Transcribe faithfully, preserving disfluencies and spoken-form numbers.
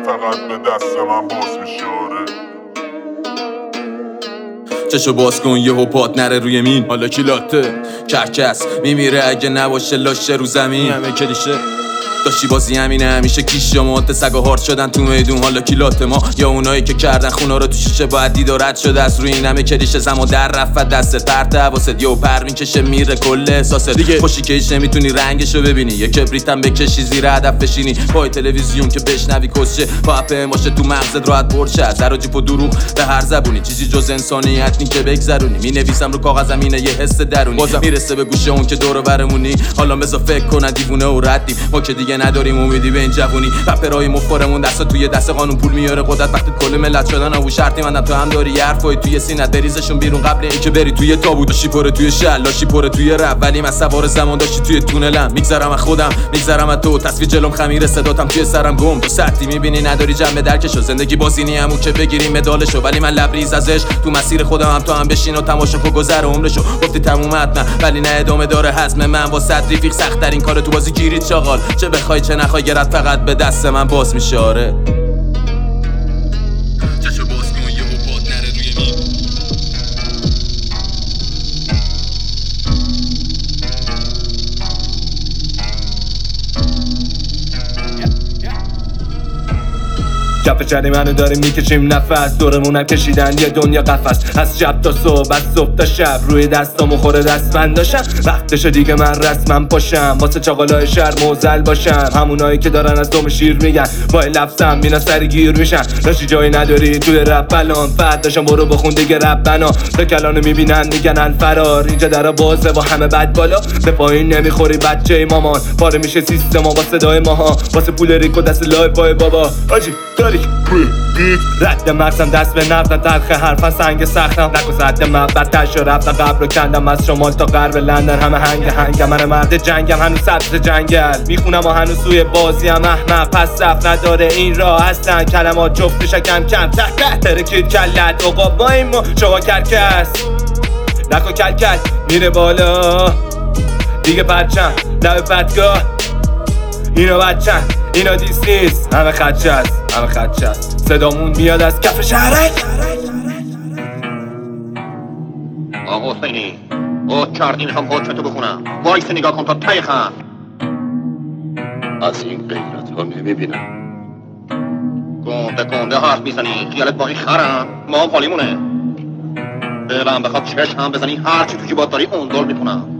فقط به دست من باز میشه. چشو باز کن یهو پات نره روی مین، حالا کی لاته کرکس میمیره اگه نباشه لاشه رو زمین. همه کلیشه داشتی بازی همینه همیشه کیش یا موت سگا هارد شدن تو میدون، حالا کیلات ما یا اونایی که کردن خونا رو تو شیشه باید دیدارت شده از روی این همه کلیشه. زمان در رفت دست پرت حواست یو پر میکشه میره کل احساست دیگه خوشی که هیچ نمیتونی رنگشو ببینی، یه کبریتم بکشی زیر هدف بشینی پای تلویزیون که بشنوی کسچه پاپ باشه تو مغزت راحت برشه از هر جیپ و دروغ به هر زبونی چیزی جز انسانیت نی که بگذرونی. مینویسم رو کاغذم اینه یه حس درونی بازم میرسه به گوشه اون که دور و برمونی. حالا بذار فکر کنن دیوونه و ردیم ما که دیگه نداریم امیدی به این جوونی. رپرای مفخرمون دست توی دست قانون پول میاره قدرت وقتی کل ملت شدن او شرطی من تو هم داری حرفای توی سینت بریزشون بیرون قبل اینکه بری توی تابوت. داشتی پره توی شل لاشی پره توی رپ ولی من سوار زمان داشتی توی تونلم. میگذرم از خودم میگذرم از تو تصویر جلوم خمیر صداتم توی سرم گم تو سطحی میبینی نداری جنب درکشو زندگی بازینی همون که بگیری مدالشو ولی من لبریز ازش تو مسیر خودم هم تو هم بشین و تماشا کن گذر عمرشو. گفتی تموم حتما ولی نه ادامه داره حزم من با صد رفیق سخت ترین کار تو بازی گیرید چاغال چه بخوای چه نخوای گرت فقط به دست من باز میشه. آره چشو باز کن یهو پات نره روی مین. کف شهر منو داریم میکشیم نفس دورمونم کشیدن یه دنیا قفس از شب تا صبح از صبح تا شب روی دستامو خوره دستبنداشم. وقتشه دیگه من رسمم پاشم واسه چاقالای شهر موزل باشم همونایی که دارن از دوم شیر میگن با لفظم اینا سرگیر میشن. داشتی جایی نداری توی رپ الان فرد داشتم برو بخون دیگه رپ بنا تا کلانو میبینن میگن الفرار اینجا درا بازه و همه بد بالا به پایین نمیخوری بچه مامان پاره میشه سیستم با صدای ماها واسه پول ریکو دست لای پای بابا آجی داری رد مغزم دست به نفت تلخ حرفا سنگ سختم نکو زد محبتش و رفت قبر رو کندم از شمال تا غرب لندن همه هنگ هنگم من مرد جنگم هنوز سبز جنگل میخونم و هنوز سوی بازیم احمق پس صف نداره این راه هستن کلمات جفتش کم کم ته ته ترکید کلت عقاب با این ما شما کرکس نکو کلکل میره بالا دیگه پرچم لب بدگاه اینا بچن اینا دیس نیست همه خدشه است همه خدشه است صدامون میاد از کف شهرک. آقا حسینی او کردی میخوام حکمتو بخونم وایس نگاه کن تا تای خم از این غیرت ها نمیبینم گنده گنده حرف میزنی خیالت باقی خرم ما هم خالیمونه دلم بخواد چشم هم بزنی هرچی تو جیبات داری اون دل میکنم